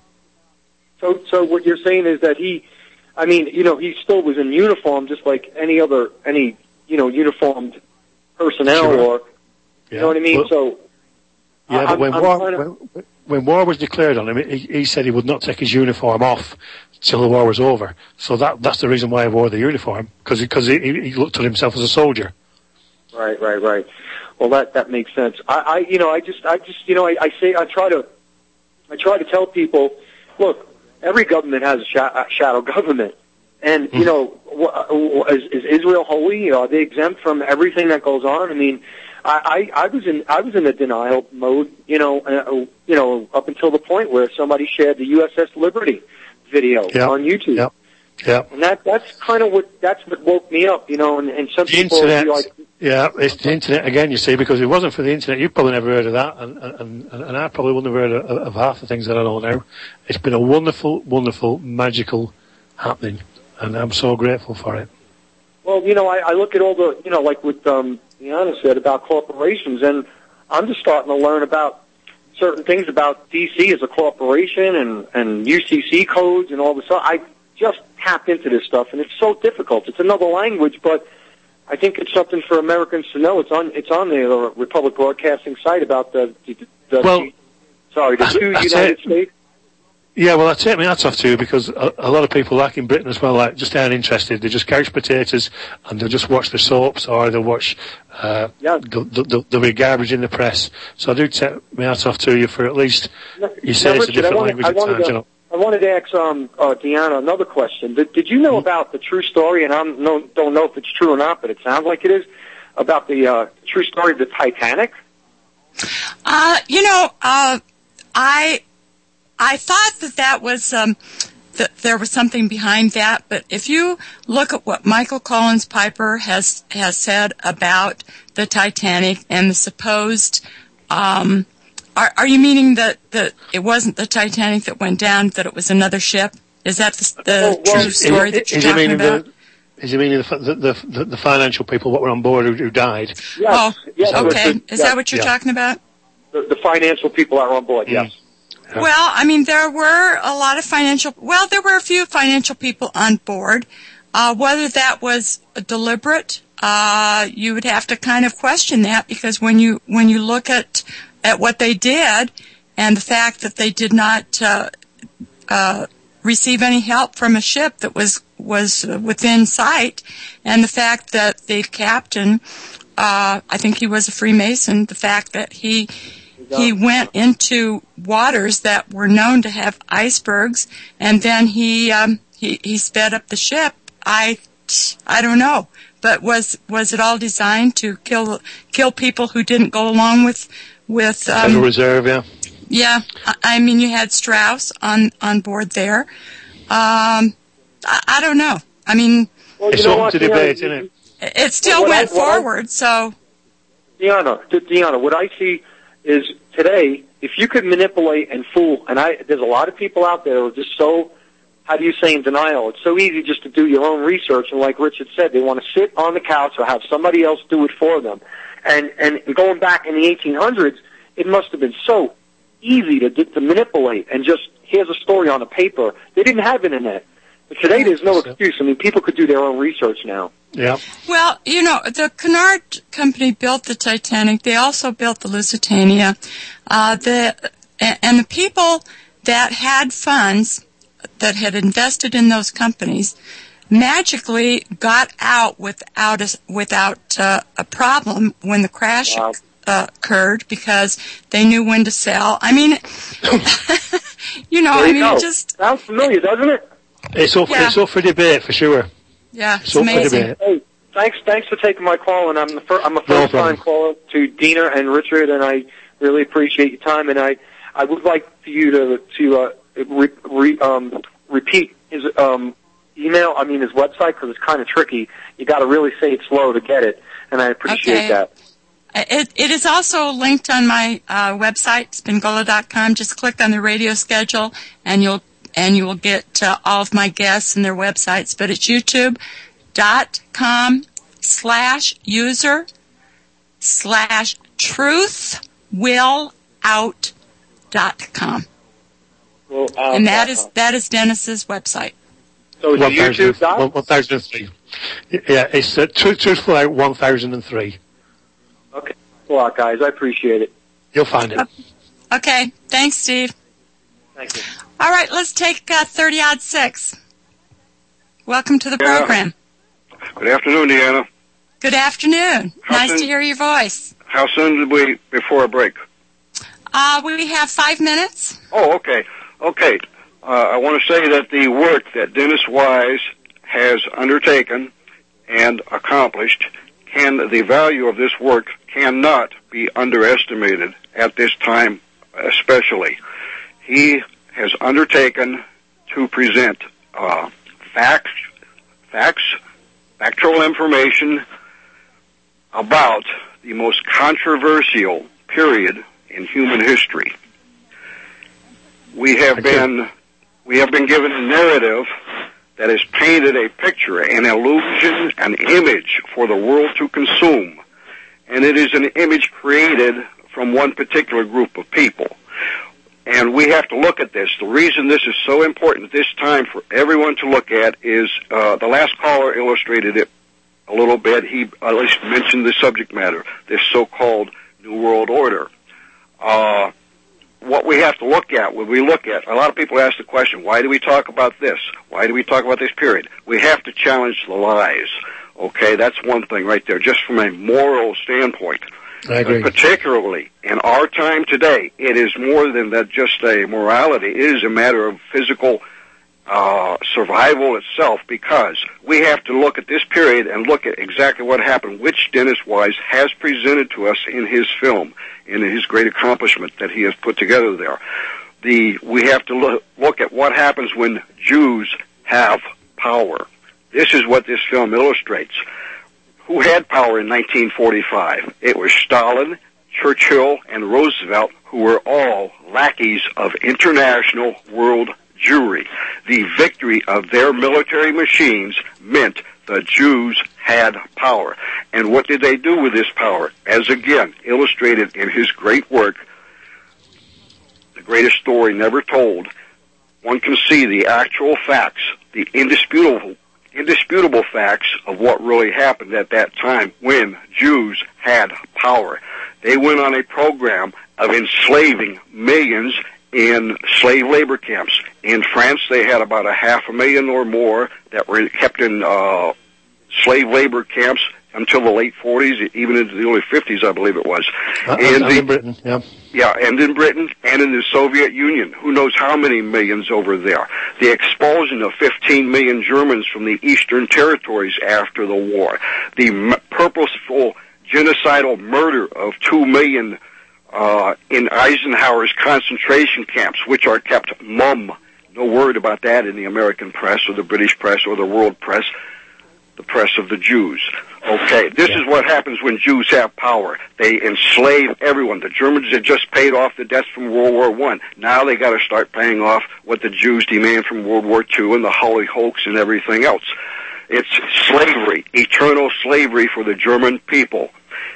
So, so what you're saying is that he, I mean, you know, he still was in uniform just like any other, any, you know, uniformed personnel Sure. or, you Yeah. know what I mean? Well, so, Yeah, I- but when I'm war, trying to- when, when war was declared on him, he, he said he would not take his uniform off till the war was over. So that that's the reason why he wore the uniform, because because he, he looked at himself as a soldier. Right, right, right. Well, that that makes sense. I, I you know, I just, I just, you know, I, I say, I try to, I try to tell people, look, every government has a, sha- a shadow government, and you know, wh- is, is Israel holy? Are they exempt from everything that goes on? I mean, I, I, I was in, I was in a denial mode, you know, uh, you know, up until the point where somebody shared the U S S Liberty video Yep. on YouTube. Yep. Yep. And that, that's kind of what, that's what woke me up, you know, and, and some The people would internet, be like, yeah, it's the internet again, you see, because if it wasn't for the internet, you've probably never heard of that, and, and, and, and I probably wouldn't have heard of, of half the things that I know now. It's been a wonderful, wonderful, magical happening, and I'm so grateful for it. well, you know, I, I look at all the, you know, like what, um, Deanna said about corporations, and I'm just starting to learn about certain things about D C as a corporation and, and U C C codes and all this stuff. I just tapped into this stuff, and it's so difficult. It's another language, but I think it's something for Americans to know. It's on, it's on the uh, Republic Broadcasting site about the, the, the Well, sorry, the two that's United it. States. Yeah, well, I take my hats off to you, because a, a lot of people, like in Britain as well, like just aren't interested. They just couch potatoes and they'll just watch the soaps, or they'll watch uh, yeah. the, the, the, the garbage in the press. So I do take my hats off to you for at least, you say Now, it's a Richard, different I wanted, language I at wanted times, to, you know. I wanted to ask um, uh, Deanna another question. Did, did you know about the true story, and I no, don't know if it's true or not, but it sounds like it is, about the uh, true story of the Titanic? Uh, you know, uh, I I thought that that was um, that there was something behind that, but if you look at what Michael Collins Piper has has said about the Titanic and the supposed, um, are are you meaning that that it wasn't the Titanic that went down, that it was another ship? Is that the, the Oh, well, true story is, that you're is he talking meaning about? The, is he meaning the, the, the, the financial people what were on board who, who died? Yes, Oh, yes, okay. Richard, Is yes. that what you're Yeah. talking about? The, the financial people are on board, yes. Well, I mean, there were a lot of financial, well, there were a few financial people on board. Uh, whether that was deliberate, uh, you would have to kind of question that, because when you, when you look at, at what they did and the fact that they did not, uh, uh, receive any help from a ship that was, was within sight, and the fact that the captain, uh, I think he was a Freemason, the fact that he, he went into waters that were known to have icebergs, and then he um, he he sped up the ship. I I don't know, but was was it all designed to kill kill people who didn't go along with with um, Federal Reserve, yeah. Yeah, I, I mean, you had Strauss on on board there. Um, I, I don't know. I mean, Well, It's you know open what, to Deanna, debate, you- isn't it? it still What I- went what I- forward. So Deanna, De- Deanna, what I see is today, if you could manipulate and fool, and I, there's a lot of people out there who are just so, how do you say, in denial. It's so easy just to do your own research, and like Richard said, they want to sit on the couch or have somebody else do it for them. And and going back in the eighteen hundreds, it must have been so easy to to manipulate and just, here's a story on a paper. They didn't have internet. But today there's no excuse. I mean, people could do their own research now. Yeah. Well, you know, the Cunard Company built the Titanic. They also built the Lusitania. Uh, the and the people that had funds that had invested in those companies magically got out without a, without uh, a problem when the crash Wow. uh, occurred, because they knew when to sell. I mean, you know, There I you mean, go. it just Sounds familiar, doesn't it? It's up, Yeah. it's up for debate, for sure. yeah, it's It's up for amazing. debate. Hey, thanks, thanks for taking my call, and I'm the fir- I'm a No first problem. time caller to Dina and Richard, and I really appreciate your time. And I, I would like for you to to uh, re, re, um, repeat his um, email. I mean his website, because it's kind of tricky. You got to really say it slow to get it, and I appreciate Okay. that. It, it is also linked on my uh, website, spingola dot com. Just click on the radio schedule, and you'll and you will get uh, all of my guests and their websites. But it's youtube dot com slash user slash truth will out dot com. Well, um, and that is that is Dennis's website. So it's YouTube dot? one thousand three. Yeah, it's uh, Truth, Truthful Out one thousand three. Okay. Well, lot, guys. I appreciate it. You'll find it. Okay. Thanks, Steve. Thank you. All right, let's take uh, thirty odd six. Welcome to the Yeah. program. Good afternoon, Deanna. Good afternoon. How nice soon- to hear your voice. How soon did we, before a break? Uh, we have five minutes. Oh, okay. Okay. Uh, I want to say that the work that Dennis Wise has undertaken and accomplished, can the value of this work cannot be underestimated at this time especially. He has undertaken to present uh, facts, facts, factual information about the most controversial period in human history. We have been we have been given a narrative that has painted a picture, an illusion, an image for the world to consume. And it is an image created from one particular group of people. And we have to look at this. The reason this is so important at this time for everyone to look at is uh, the last caller illustrated it a little bit. He at least mentioned the subject matter, this so-called New World Order. Uh, what we have to look at, when we look at, a lot of people ask the question, why do we talk about this? Why do we talk about this period? We have to challenge the lies. Okay, that's one thing right there, just from a moral standpoint. I agree. But particularly in our time today, it is more than that just a morality. It is a matter of physical uh, survival itself, because we have to look at this period and look at exactly what happened, which Dennis Wise has presented to us in his film, in his great accomplishment that he has put together there. The we have to look, look at what happens when Jews have power. This is what this film illustrates. Who had power in nineteen forty-five? It was Stalin, Churchill, and Roosevelt, who were all lackeys of international world Jewry. The victory of their military machines meant the Jews had power. And what did they do with this power? As again illustrated in his great work, The Greatest Story Never Told, one can see the actual facts, the indisputable indisputable facts of what really happened at that time when Jews had power. They went on a program of enslaving millions in slave labor camps. In France, they had about a half a million or more that were kept in uh, slave labor camps until the late forties, even into the early fifties, I believe it was. Uh, and the, in Britain, yeah. Yeah, and in Britain and in the Soviet Union. Who knows how many millions over there. The expulsion of fifteen million Germans from the Eastern territories after the war. The m- purposeful genocidal murder of two million uh, in Eisenhower's concentration camps, which are kept mum. No word about that in the American press or the British press or the world press. The press of the Jews. Okay, this is what happens when Jews have power. They enslave everyone. The Germans had just paid off the debts from World War One. Now they got to start paying off what the Jews demand from World War Two and the Holly Hoax and everything else. It's slavery, eternal slavery for the German people.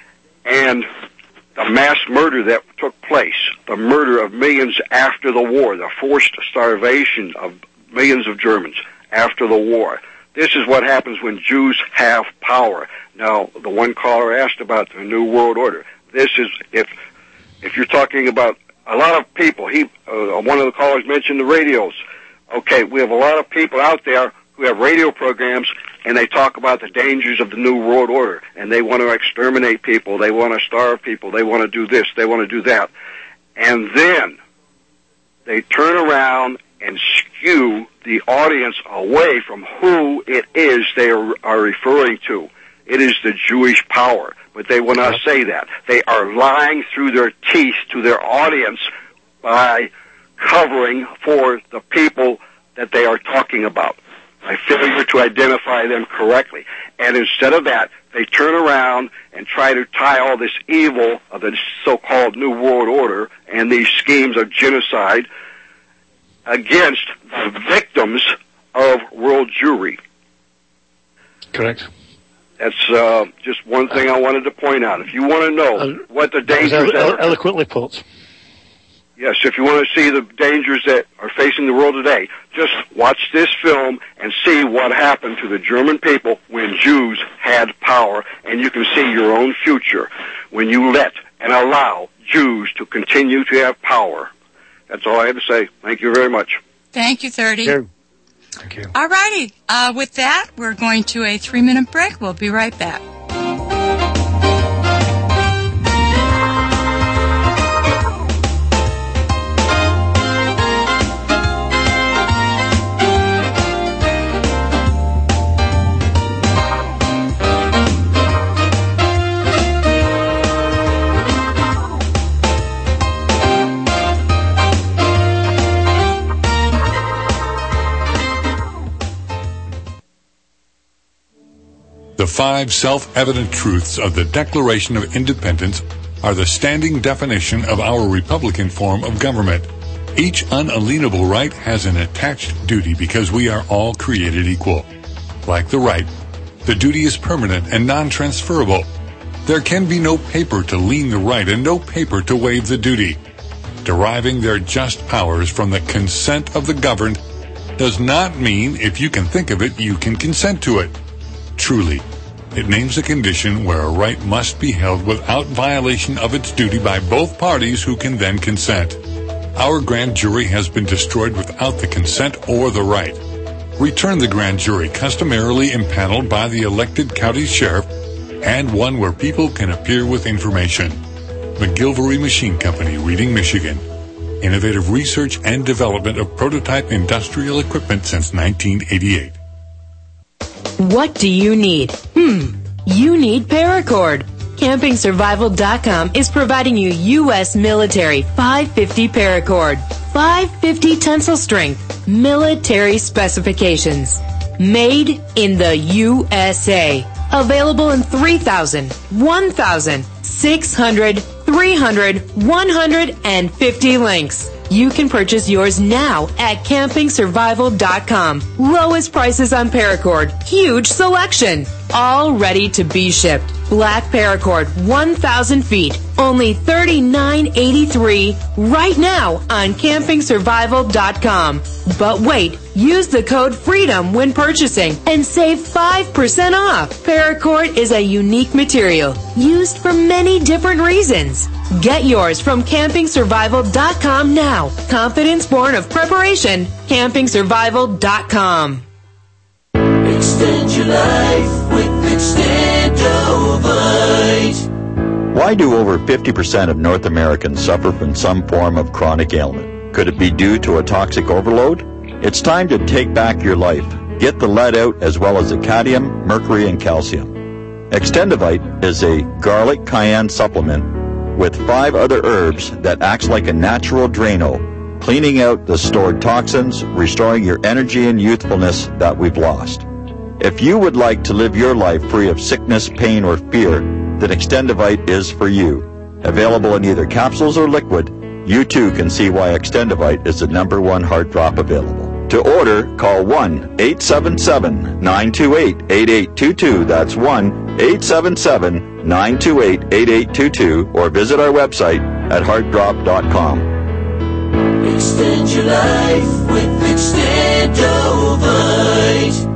And the mass murder that took place, the murder of millions after the war, the forced starvation of millions of Germans after the war. This is what happens when Jews have power. Now, the one caller asked about the New World Order. This is, if if you're talking about a lot of people, he uh, one of the callers mentioned the radios. Okay, we have a lot of people out there who have radio programs, and they talk about the dangers of the New World Order, and they want to exterminate people, they want to starve people, they want to do this, they want to do that. And then they turn around and skew the audience away from who it is they are, are referring to. It is the Jewish power, but they will not say that. They are lying through their teeth to their audience by covering for the people that they are talking about. by failure to identify them correctly. And instead of that, they turn around and try to tie all this evil of the so-called New World Order and these schemes of genocide against the victims of world Jewry. Correct. That's uh, just one thing I wanted to point out. If you want to know uh, what the dangers elo- are... Eloquently put. Yes, if you want to see the dangers that are facing the world today, just watch this film and see what happened to the German people when Jews had power, and you can see your own future when you let and allow Jews to continue to have power. That's all I have to say. Thank you very much. Thank you, thirty. Thank you. Thank you. All righty. Uh, with that, we're going to a three-minute break. We'll be right back. The five self-evident truths of the Declaration of Independence are the standing definition of our Republican form of government. Each unalienable right has an attached duty because we are all created equal. Like the right, the duty is permanent and non-transferable. There can be no paper to lien the right and no paper to waive the duty. Deriving their just powers from the consent of the governed does not mean if you can think of it, you can consent to it. Truly, it names a condition where a right must be held without violation of its duty by both parties who can then consent. Our grand jury has been destroyed without the consent or the right. Return the grand jury customarily impaneled by the elected county sheriff and one where people can appear with information. McGilvery Machine Company, Reading, Michigan. Innovative research and development of prototype industrial equipment since nineteen eighty-eight. What do you need? Hmm, you need Paracord. Camping Survival dot com is providing you U S military five fifty Paracord. five fifty tensile strength, military specifications. Made in the U S A. Available in three thousand, one thousand, six hundred, three hundred, one hundred fifty links. You can purchase yours now at Camping Survival dot com. Lowest prices on Paracord. Huge selection. All ready to be shipped. Black Paracord, one thousand feet. Only thirty-nine eighty-three right now on Camping Survival dot com. But wait, use the code FREEDOM when purchasing and save five percent off. Paracord is a unique material used for many different reasons. Get yours from Camping Survival dot com now. Confidence born of preparation. Camping Survival dot com. Extend your life with Extendovite. Why do over fifty percent of North Americans suffer from some form of chronic ailment? Could it be due to a toxic overload? It's time to take back your life. Get the lead out as well as the cadmium, mercury, and calcium. Extendovite is a garlic cayenne supplement with five other herbs that acts like a natural Drano, cleaning out the stored toxins, restoring your energy and youthfulness that we've lost. If you would like to live your life free of sickness, pain, or fear, then Extendovite is for you. Available in either capsules or liquid, you too can see why Extendovite is the number one heart drop available. To order, call one eight seven seven, nine two eight, eight eight two two. That's one eight seven seven, nine two eight, eight eight two two, or visit our website at heart drop dot com. Extend your life with Extendovite.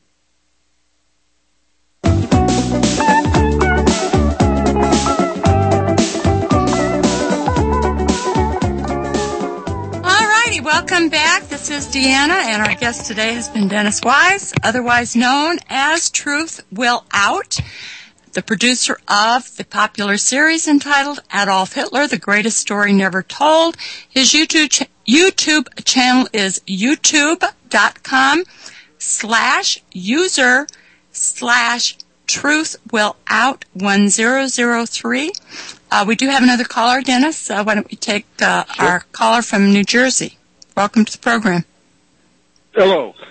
Welcome back. This is Deanna, and our guest today has been Dennis Wise, otherwise known as Truth Will Out, the producer of the popular series entitled Adolf Hitler, The Greatest Story Never Told. His YouTube ch- YouTube channel is youtube.com slash user slash Truth Will Out one zero zero three. Uh, we do have another caller, Dennis. Uh, why don't we take uh, sure. our caller from New Jersey? Welcome to the program. Hello.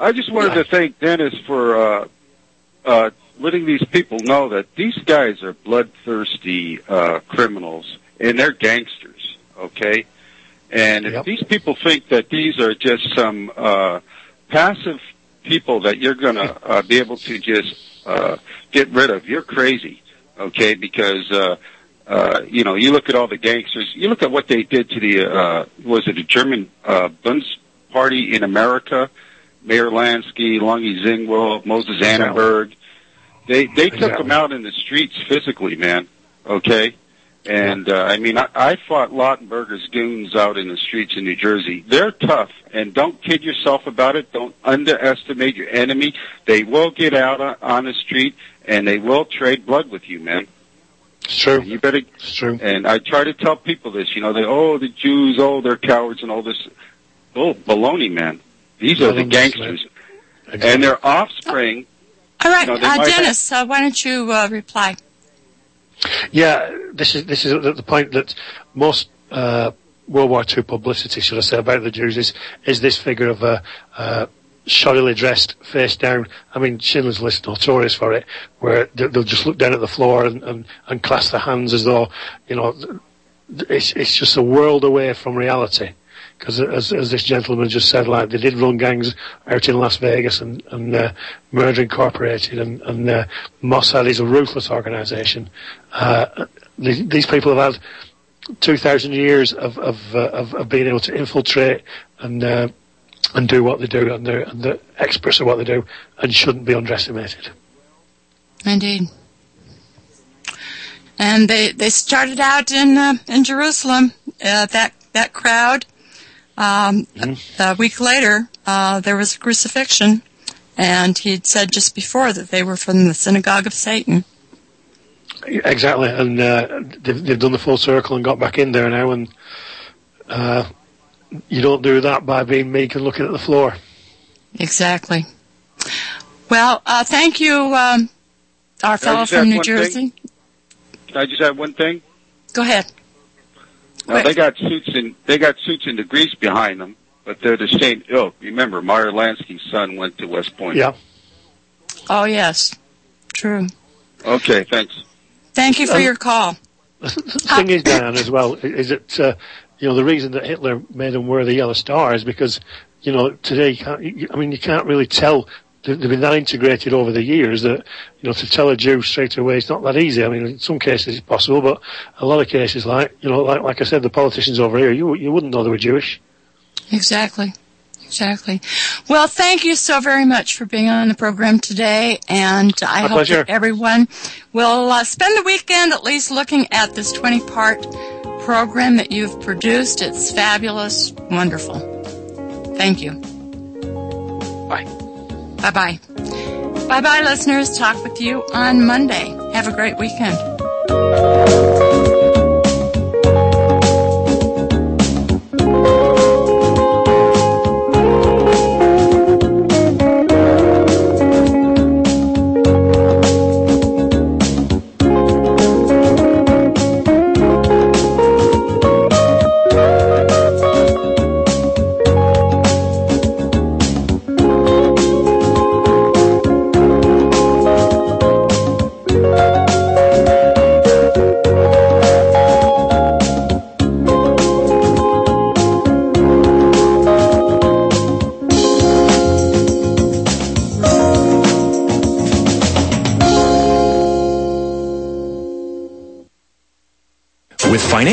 I just wanted Yeah. to thank Dennis for uh, uh, letting these people know that these guys are bloodthirsty uh, criminals, and they're gangsters, okay? And if Yep. these people think that these are just some uh, passive people that you're going to uh, be able to just uh, get rid of, you're crazy, okay? Because, uh, uh, you know, you look at all the gangsters, you look at what they did to the, uh, was it a German uh, Bundes Party in America, Mayor Lansky, Lungi Zingwell, Moses Annenberg. They they took Exactly. them out in the streets physically, man, okay? And, uh, I mean, I, I fought Lautenberger's goons out in the streets in New Jersey. They're tough, and don't kid yourself about it. Don't underestimate your enemy. They will get out on, on the street, and they will trade blood with you, man. It's true. You better. It's true. And I try to tell people this, you know, they, oh, the Jews, oh, they're cowards and all this. Oh, baloney, man. These are the gangsters. Exactly. And their offspring. All right, you know, they uh, might Dennis, uh, why don't you uh, reply? Yeah, this is this is the, the point that most uh, World War Two publicity, should I say, about the Jews is is this figure of a uh, shoddily dressed, face down. I mean, Schindler's List notorious for it, where they- they'll just look down at the floor and, and, and clasp their hands as though, you know, it's it's just a world away from reality. Because as, as this gentleman just said, like, they did run gangs out in Las Vegas and, and uh, Murder Incorporated, and, and uh, Mossad is a ruthless organisation. Uh, these, these people have had two thousand years of of, uh, of of being able to infiltrate and uh, and do what they do, and they're, and they're experts at what they do, and shouldn't be underestimated. Indeed. And they, they started out in uh, in Jerusalem. Uh, that that crowd. Um, Mm-hmm. a, a week later, uh, there was a crucifixion, and he'd said just before that they were from the synagogue of Satan. Exactly, and uh, they've, they've done the full circle and got back in there now, and uh, you don't do that by being meek and looking at the floor. Exactly. Well, uh, thank you, um, our Can I fellow just from add New one Jersey. thing? Can I just add one thing? Go ahead. Now, they got suits in they got suits in the Greece behind them, but they're the same ilk. Remember, Meyer Lansky's son went to West Point. Yeah. Oh, yes. True. Okay, thanks. Thank you for Um, your call. The thing is, Diane, as well, is that, uh, you know, the reason that Hitler made them wear the yellow star is because, you know, today, you can't, you, I mean, you can't really tell. They've been that integrated over the years that, you know, to tell a Jew straight away is not that easy. I mean, in some cases it's possible, but a lot of cases, like, you know, like, like I said, the politicians over here, you, you wouldn't know they were Jewish. Exactly. Exactly. Well, thank you so very much for being on the program today, and I My hope pleasure. that everyone will uh, spend the weekend at least looking at this twenty-part program that you've produced. It's fabulous, wonderful. Thank you. Bye. Bye-bye. Bye-bye, listeners. Talk with you on Monday. Have a great weekend.